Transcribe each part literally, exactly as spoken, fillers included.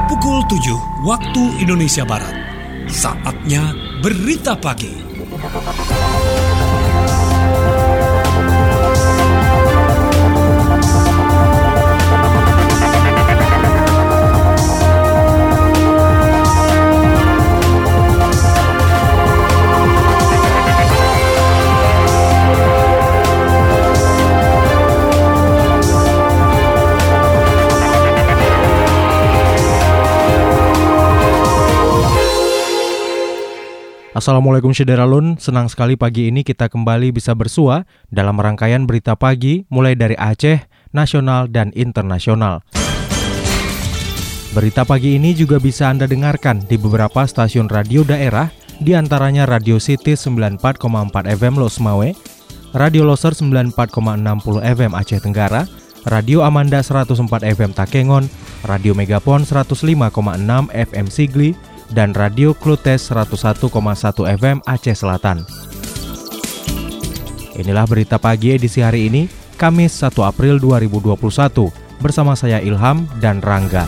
Pukul tujuh waktu Indonesia Barat. Saatnya Berita Pagi. Assalamualaikum Syederalun, senang sekali pagi ini kita kembali bisa bersua dalam rangkaian berita pagi mulai dari Aceh, nasional dan internasional. Berita pagi ini juga bisa Anda dengarkan di beberapa stasiun radio daerah, di antaranya Radio City sembilan puluh empat koma empat F M Losmawe, Radio Loser sembilan puluh empat koma enam puluh F M Aceh Tenggara, Radio Amanda seratus empat F M Takengon, Radio Megapon seratus lima koma enam F M Sigli, dan Radio Klutes seratus satu koma satu F M Aceh Selatan. Inilah berita pagi edisi hari ini, Kamis satu April dua ribu dua puluh satu, bersama saya Ilham dan Rangga.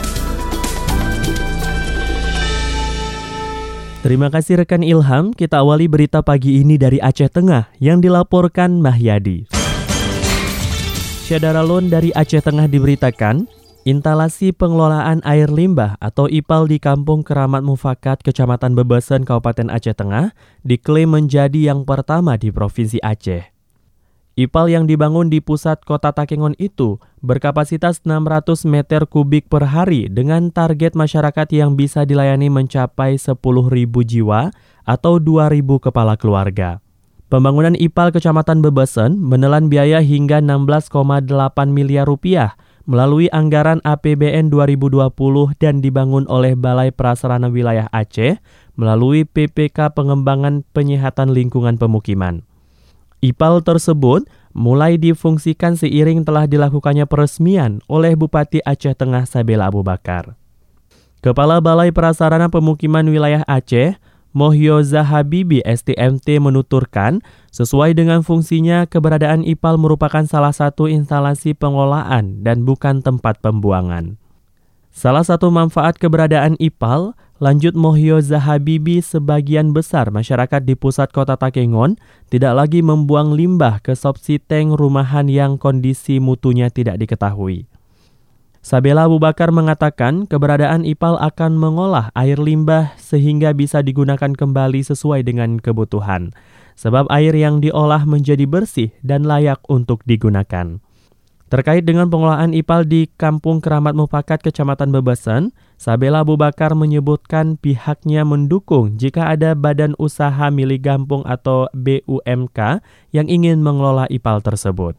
Terima kasih rekan Ilham, kita awali berita pagi ini dari Aceh Tengah yang dilaporkan Mahyadi. Syederalun dari Aceh Tengah diberitakan, instalasi pengelolaan air limbah atau I P A L di Kampung Keramat Mufakat, Kecamatan Bebesen, Kabupaten Aceh Tengah, diklaim menjadi yang pertama di Provinsi Aceh. I P A L yang dibangun di pusat kota Takengon itu berkapasitas enam ratus meter kubik per hari dengan target masyarakat yang bisa dilayani mencapai sepuluh ribu jiwa atau dua ribu kepala keluarga. Pembangunan I P A L Kecamatan Bebesen menelan biaya hingga enam belas koma delapan miliar rupiah melalui anggaran A P B N dua ribu dua puluh dan dibangun oleh Balai Prasarana Wilayah Aceh melalui P P K Pengembangan Penyihatan Lingkungan Pemukiman. I P A L tersebut mulai difungsikan seiring telah dilakukannya peresmian oleh Bupati Aceh Tengah Sabela Abu Bakar. Kepala Balai Prasarana Pemukiman Wilayah Aceh, Mohyoza Habibi S T M T menuturkan, sesuai dengan fungsinya, keberadaan I P A L merupakan salah satu instalasi pengelolaan dan bukan tempat pembuangan. Salah satu manfaat keberadaan I P A L, lanjut Mohyoza Habibi, sebagian besar masyarakat di pusat kota Takengon tidak lagi membuang limbah ke sopsi tank rumahan yang kondisi mutunya tidak diketahui. Sabela Abu Bakar mengatakan keberadaan I P A L akan mengolah air limbah sehingga bisa digunakan kembali sesuai dengan kebutuhan. Sebab air yang diolah menjadi bersih dan layak untuk digunakan. Terkait dengan pengolahan I P A L di Kampung Keramat Mufakat, Kecamatan Bebesen, Sabela Abu Bakar menyebutkan pihaknya mendukung jika ada badan usaha milik Gampung atau B U M K yang ingin mengelola I P A L tersebut.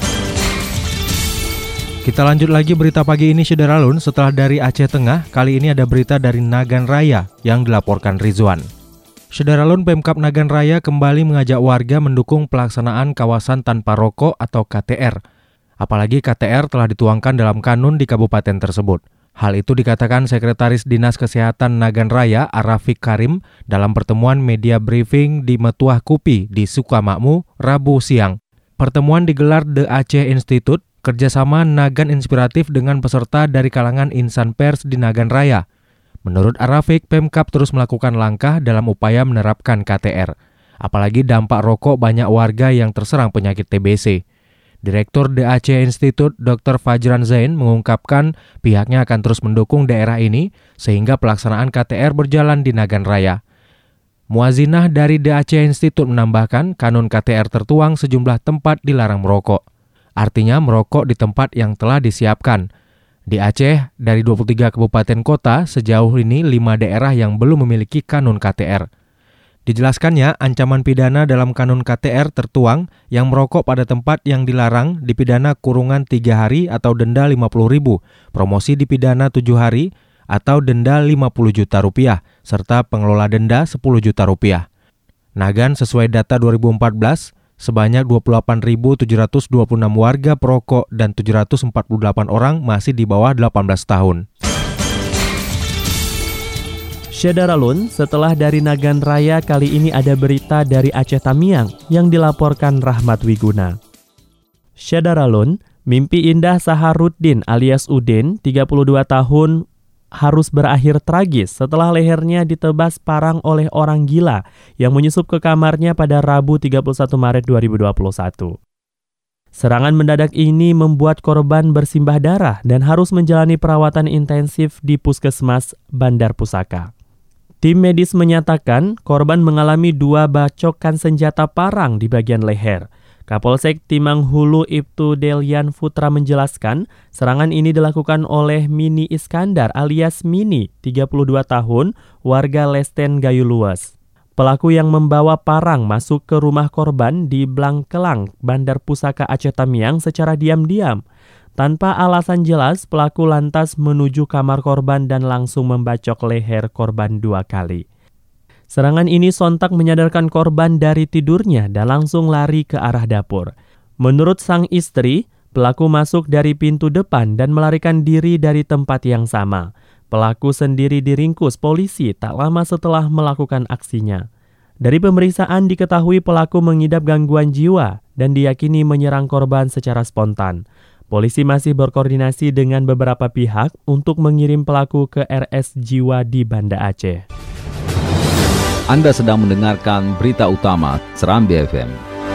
Kita lanjut lagi berita pagi ini Syederalun. Setelah dari Aceh Tengah, kali ini ada berita dari Nagan Raya yang dilaporkan Rizwan. Syederalun, Pemkab Nagan Raya kembali mengajak warga mendukung pelaksanaan kawasan tanpa rokok atau K T R. Apalagi K T R telah dituangkan dalam kanun di kabupaten tersebut. Hal itu dikatakan Sekretaris Dinas Kesehatan Nagan Raya Arafik Karim dalam pertemuan media briefing di Metuah Kupi di Sukamakmu, Rabu siang. Pertemuan digelar The Aceh Institute, kerjasama Nagan Inspiratif dengan peserta dari kalangan insan pers di Nagan Raya. Menurut Arafik, Pemkab terus melakukan langkah dalam upaya menerapkan K T R. Apalagi dampak rokok banyak warga yang terserang penyakit T B C. Direktur The Aceh Institute Doktor Fajran Zain mengungkapkan pihaknya akan terus mendukung daerah ini sehingga pelaksanaan K T R berjalan di Nagan Raya. Muazinah dari The Aceh Institute menambahkan kanun K T R tertuang sejumlah tempat dilarang merokok. Artinya merokok di tempat yang telah disiapkan. Di Aceh, dari dua puluh tiga kabupaten kota, sejauh ini lima daerah yang belum memiliki kanun K T R. Dijelaskannya, ancaman pidana dalam kanun K T R tertuang yang merokok pada tempat yang dilarang dipidana kurungan tiga hari atau denda lima puluh ribu, promosi dipidana tujuh hari atau denda lima puluh juta rupiah, serta pengelola denda sepuluh juta rupiah. Nagan sesuai data dua ribu empat belas, sebanyak dua puluh delapan ribu tujuh ratus dua puluh enam warga perokok dan tujuh ratus empat puluh delapan orang masih di bawah delapan belas tahun. Syederalun, setelah dari Nagan Raya, kali ini ada berita dari Aceh Tamiang yang dilaporkan Rahmat Wiguna. Syederalun, mimpi indah Saharuddin alias Udin, tiga puluh dua tahun, harus berakhir tragis setelah lehernya ditebas parang oleh orang gila yang menyusup ke kamarnya pada Rabu tiga puluh satu Maret dua ribu dua puluh satu. Serangan mendadak ini membuat korban bersimbah darah dan harus menjalani perawatan intensif di Puskesmas Bandar Pusaka. Tim medis menyatakan korban mengalami dua bacokan senjata parang di bagian leher. Kapolsek Timang Hulu Ibtu Delian Putra menjelaskan, serangan ini dilakukan oleh Mini Iskandar alias Mini, tiga puluh dua tahun, warga Lesten Gayo Luas. Pelaku yang membawa parang masuk ke rumah korban di Blangkelang, Bandar Pusaka Aceh Tamiang secara diam-diam. Tanpa alasan jelas, pelaku lantas menuju kamar korban dan langsung membacok leher korban dua kali. Serangan ini sontak menyadarkan korban dari tidurnya dan langsung lari ke arah dapur. Menurut sang istri, pelaku masuk dari pintu depan dan melarikan diri dari tempat yang sama. Pelaku sendiri diringkus polisi tak lama setelah melakukan aksinya. Dari pemeriksaan diketahui pelaku mengidap gangguan jiwa dan diyakini menyerang korban secara spontan. Polisi masih berkoordinasi dengan beberapa pihak untuk mengirim pelaku ke R S Jiwa di Banda Aceh. Anda sedang mendengarkan berita utama Serambi F M.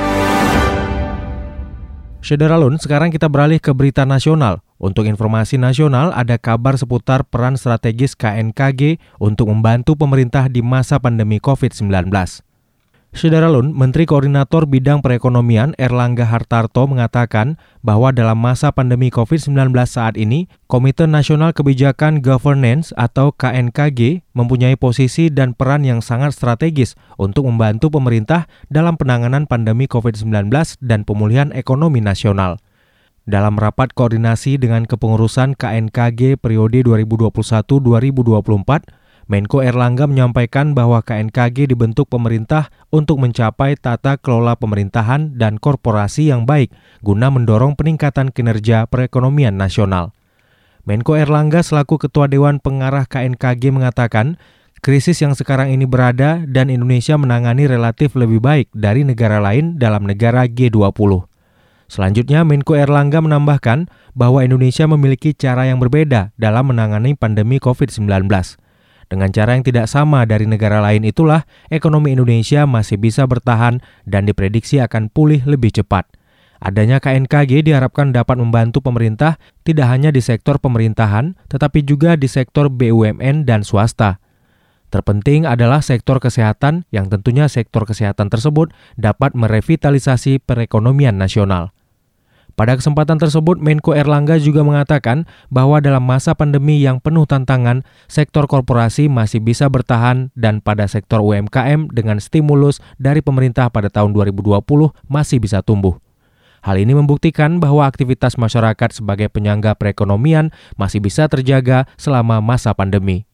Syederalun, sekarang kita beralih ke berita nasional. Untuk informasi nasional, ada kabar seputar peran strategis K N K G untuk membantu pemerintah di masa pandemi covid sembilan belas. Syederalun, Menteri Koordinator Bidang Perekonomian Erlangga Hartarto mengatakan bahwa dalam masa pandemi covid sembilan belas saat ini, Komite Nasional Kebijakan Governance atau K N K G mempunyai posisi dan peran yang sangat strategis untuk membantu pemerintah dalam penanganan pandemi covid sembilan belas dan pemulihan ekonomi nasional. Dalam rapat koordinasi dengan kepengurusan K N K G periode dua ribu dua puluh satu sampai dua ribu dua puluh empat, Menko Erlangga menyampaikan bahwa K N K G dibentuk pemerintah untuk mencapai tata kelola pemerintahan dan korporasi yang baik guna mendorong peningkatan kinerja perekonomian nasional. Menko Erlangga selaku Ketua Dewan Pengarah K N K G mengatakan, krisis yang sekarang ini berada dan Indonesia menangani relatif lebih baik dari negara lain dalam negara G dua puluh. Selanjutnya, Menko Erlangga menambahkan bahwa Indonesia memiliki cara yang berbeda dalam menangani pandemi covid sembilan belas. Dengan cara yang tidak sama dari negara lain itulah ekonomi Indonesia masih bisa bertahan dan diprediksi akan pulih lebih cepat. Adanya K N K G diharapkan dapat membantu pemerintah tidak hanya di sektor pemerintahan, tetapi juga di sektor B U M N dan swasta. Terpenting adalah sektor kesehatan yang tentunya sektor kesehatan tersebut dapat merevitalisasi perekonomian nasional. Pada kesempatan tersebut, Menko Erlangga juga mengatakan bahwa dalam masa pandemi yang penuh tantangan, sektor korporasi masih bisa bertahan dan pada sektor U M K M dengan stimulus dari pemerintah pada tahun dua ribu dua puluh masih bisa tumbuh. Hal ini membuktikan bahwa aktivitas masyarakat sebagai penyangga perekonomian masih bisa terjaga selama masa pandemi.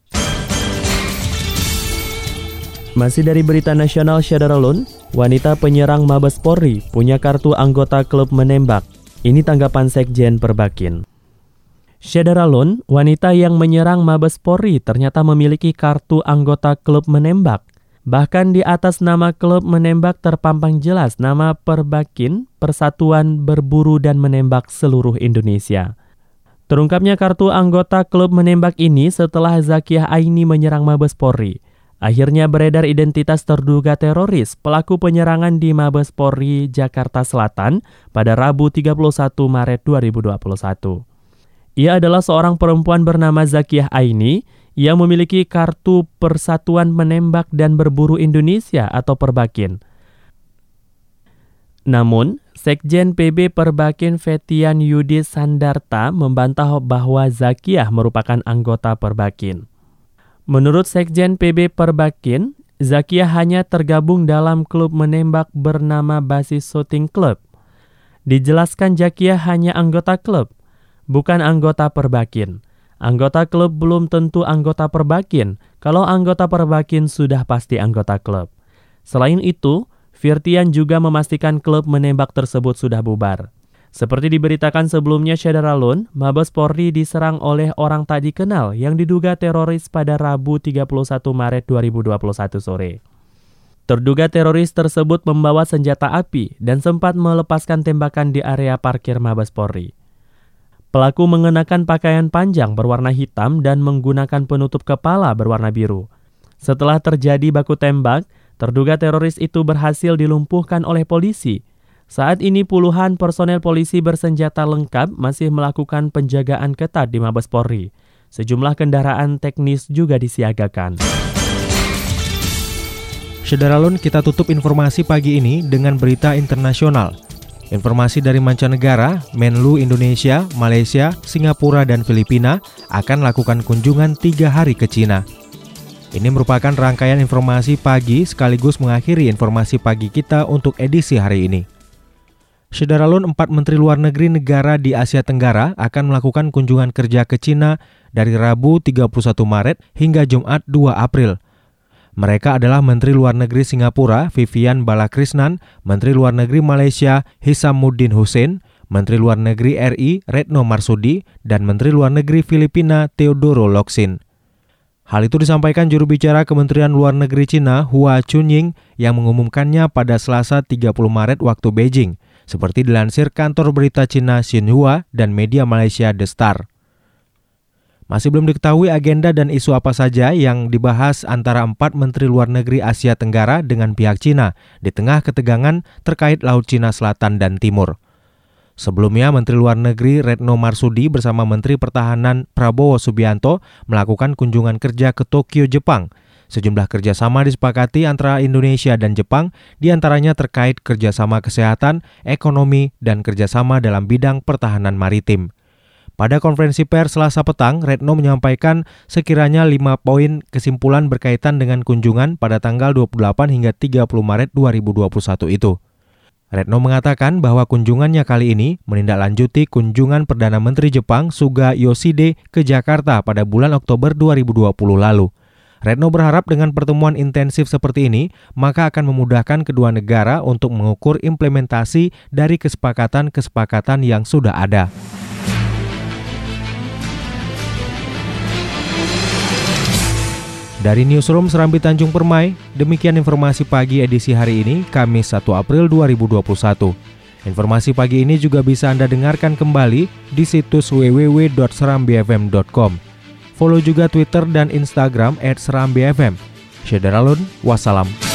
Masih dari berita nasional Syederalun, wanita penyerang Mabes Polri punya kartu anggota klub menembak. Ini tanggapan Sekjen Perbakin. Syederalun, wanita yang menyerang Mabes Polri ternyata memiliki kartu anggota klub menembak. Bahkan di atas nama klub menembak terpampang jelas nama Perbakin, Persatuan Berburu dan Menembak Seluruh Indonesia. Terungkapnya kartu anggota klub menembak ini setelah Zakiah Aini menyerang Mabes Polri. Akhirnya beredar identitas terduga teroris pelaku penyerangan di Mabes Polri Jakarta Selatan pada Rabu tiga puluh satu Maret dua ribu dua puluh satu. Ia adalah seorang perempuan bernama Zakiah Aini yang memiliki kartu Persatuan Menembak dan Berburu Indonesia atau Perbakin. Namun, Sekjen P B Perbakin Fetian Yudi Sandarta membantah bahwa Zakiah merupakan anggota Perbakin. Menurut Sekjen P B Perbakin, Zakiah hanya tergabung dalam klub menembak bernama Basis Shooting Club. Dijelaskan Zakiah hanya anggota klub, bukan anggota Perbakin. Anggota klub belum tentu anggota Perbakin, kalau anggota Perbakin sudah pasti anggota klub. Selain itu, Firtian juga memastikan klub menembak tersebut sudah bubar. Seperti diberitakan sebelumnya Syederalun, Mabes Polri diserang oleh orang tak dikenal yang diduga teroris pada Rabu tiga puluh satu Maret dua ribu dua puluh satu sore. Terduga teroris tersebut membawa senjata api dan sempat melepaskan tembakan di area parkir Mabes Polri. Pelaku mengenakan pakaian panjang berwarna hitam dan menggunakan penutup kepala berwarna biru. Setelah terjadi baku tembak, terduga teroris itu berhasil dilumpuhkan oleh polisi. Saat ini puluhan personel polisi bersenjata lengkap masih melakukan penjagaan ketat di Mabes Polri. Sejumlah kendaraan teknis juga disiagakan. Sederalun, kita tutup informasi pagi ini dengan berita internasional. Informasi dari mancanegara, Menlu Indonesia, Malaysia, Singapura, dan Filipina akan melakukan kunjungan tiga hari ke Cina. Ini merupakan rangkaian informasi pagi sekaligus mengakhiri informasi pagi kita untuk edisi hari ini. Sederalun, empat Menteri Luar Negeri negara di Asia Tenggara akan melakukan kunjungan kerja ke Cina dari Rabu tiga puluh satu Maret hingga Jumat dua April. Mereka adalah Menteri Luar Negeri Singapura, Vivian Balakrishnan, Menteri Luar Negeri Malaysia, Hisamuddin Hussein, Menteri Luar Negeri R I, Retno Marsudi, dan Menteri Luar Negeri Filipina, Teodoro Locsin. Hal itu disampaikan juru bicara Kementerian Luar Negeri Cina, Hua Chunying, yang mengumumkannya pada Selasa tiga puluh Maret waktu Beijing, seperti dilansir kantor berita Cina Xinhua dan media Malaysia The Star. Masih belum diketahui agenda dan isu apa saja yang dibahas antara empat Menteri Luar Negeri Asia Tenggara dengan pihak Cina di tengah ketegangan terkait Laut Cina Selatan dan Timur. Sebelumnya, Menteri Luar Negeri Retno Marsudi bersama Menteri Pertahanan Prabowo Subianto melakukan kunjungan kerja ke Tokyo, Jepang. Sejumlah kerjasama disepakati antara Indonesia dan Jepang, diantaranya terkait kerjasama kesehatan, ekonomi, dan kerjasama dalam bidang pertahanan maritim. Pada konferensi pers Selasa petang, Retno menyampaikan sekiranya lima poin kesimpulan berkaitan dengan kunjungan pada tanggal dua puluh delapan hingga tiga puluh Maret dua ribu dua puluh satu itu. Retno mengatakan bahwa kunjungannya kali ini menindaklanjuti kunjungan Perdana Menteri Jepang Suga Yoshide ke Jakarta pada bulan Oktober dua ribu dua puluh lalu. Retno berharap dengan pertemuan intensif seperti ini, maka akan memudahkan kedua negara untuk mengukur implementasi dari kesepakatan-kesepakatan yang sudah ada. Dari Newsroom Serambi Tanjung Permai, demikian informasi pagi edisi hari ini, Kamis satu April dua ribu dua puluh satu. Informasi pagi ini juga bisa Anda dengarkan kembali di situs w w w dot serambi f m dot com. Follow juga Twitter dan Instagram at serambi f m. Sederalun, wassalam.